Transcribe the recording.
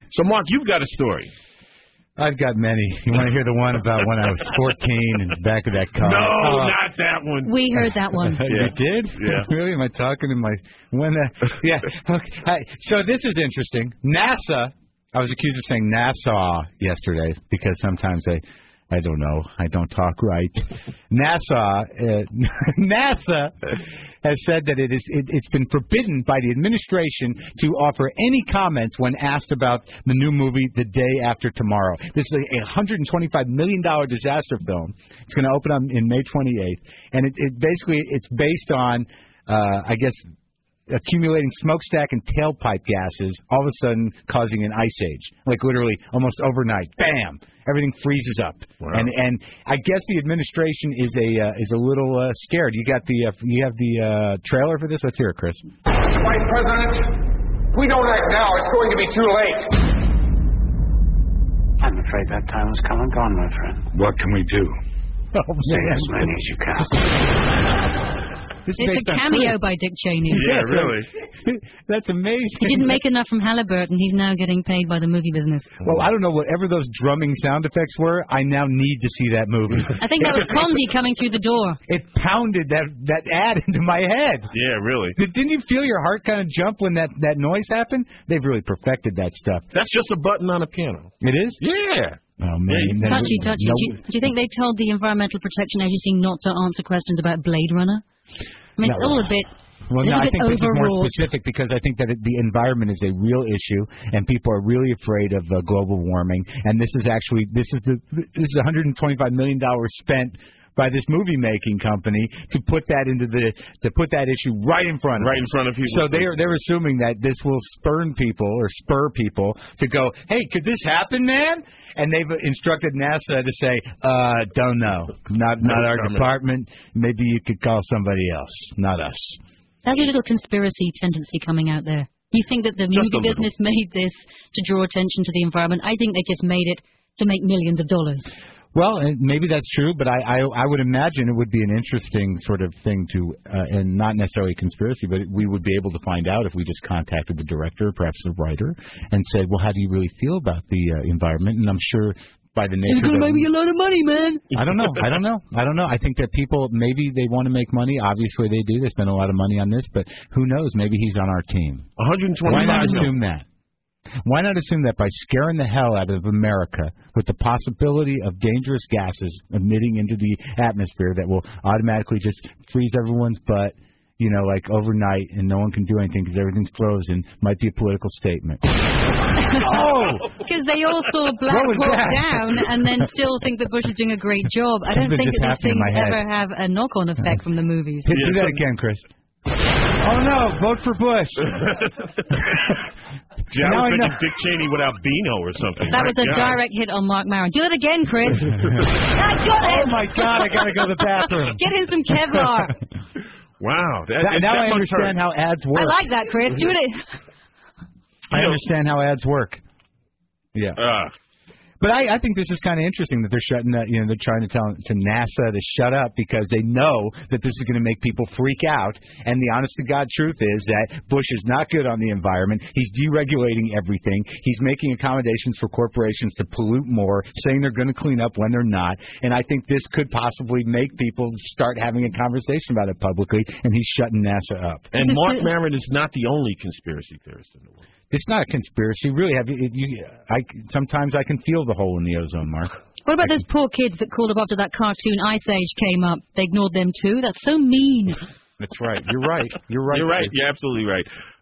So, Mark, you've got a story. I've got many. You want to hear the one about when I was 14 in the back of that car? No, not that one. We heard that one. You did? Yeah. Really? Am I talking in my... Yeah. Okay. So this is interesting. NASA... I was accused of saying NASA yesterday because sometimes I don't know. I don't talk right. NASA has said that it's been forbidden by the administration to offer any comments when asked about the new movie The Day After Tomorrow. This is a $125 million disaster film. It's going to open up in May 28th, and it's based on I guess accumulating smokestack and tailpipe gases, all of a sudden causing an ice age, like literally almost overnight. Bam! Everything freezes up, wow. and I guess the administration is a little scared. You have the trailer for this. Let's hear it, Chris. Vice President, if we don't act now, it's going to be too late. I'm afraid that time has come and gone, my friend. What can we do? Say as many as you can. It's a cameo by Dick Cheney. Yeah, really. That's amazing. He didn't make enough from Halliburton. He's now getting paid by the movie business. Well, I don't know, whatever those drumming sound effects were, I now need to see that movie. I think that was Condi coming through the door. It pounded that ad into my head. Yeah, really. Didn't you feel your heart kind of jump when that noise happened? They've really perfected that stuff. That's just a button on a piano. It is? Yeah. Oh, man. Touchy. No. Do you think they told the Environmental Protection Agency not to answer questions about Blade Runner? I mean, it's all a bit... Well, no, I think this is more specific because I think that the environment is a real issue, and people are really afraid of global warming. And this is $125 million spent by this movie making company to put that issue right in front of people. So they're assuming that this will spur people to go, hey, could this happen, man? And they've instructed NASA to say, don't know, not our department. Maybe you could call somebody else, not us. There's a little conspiracy tendency coming out there. You think that the movie business made this to draw attention to the environment? I think they just made it to make millions of dollars. Well, maybe that's true, but I would imagine it would be an interesting sort of thing to, and not necessarily a conspiracy, but we would be able to find out if we just contacted the director, perhaps the writer, and said, well, how do you really feel about the environment? And I'm sure by the nature it's going to make me a lot of money, man. I don't know. I think that people, maybe they want to make money. Obviously they do. They spend a lot of money on this, but who knows? Maybe he's on our team. 125. Why not assume that? Why not assume that by scaring the hell out of America with the possibility of dangerous gases emitting into the atmosphere that will automatically just freeze everyone's butt, like overnight, and no one can do anything because everything's frozen, might be a political statement. Because they all saw Black Hawk Down and then still think that Bush is doing a great job. I don't think that these things ever have a knock-on effect from the movies. Do that again, Chris. Oh, no, vote for Bush. I was thinking Dick Cheney without Beano or something. That was a direct hit on Mark Maron. Do it again, Chris. I got it. Oh, my God, I got to go to the bathroom. Get him some Kevlar. Wow. Now I understand how ads work. I like that, Chris. Do it. I understand how ads work. Yeah. But I think this is kind of interesting that they're shutting that. They're trying to tell NASA to shut up because they know that this is going to make people freak out. And the honest to God truth is that Bush is not good on the environment. He's deregulating everything. He's making accommodations for corporations to pollute more, saying they're going to clean up when they're not. And I think this could possibly make people start having a conversation about it publicly. And he's shutting NASA up. And Mark Maron is not the only conspiracy theorist in the world. It's not a conspiracy, really. Sometimes I can feel the hole in the ozone, Mark. What about those poor kids that called up after that cartoon Ice Age came up? They ignored them too? That's so mean. That's right. You're right. You're right. You're right. You're absolutely right.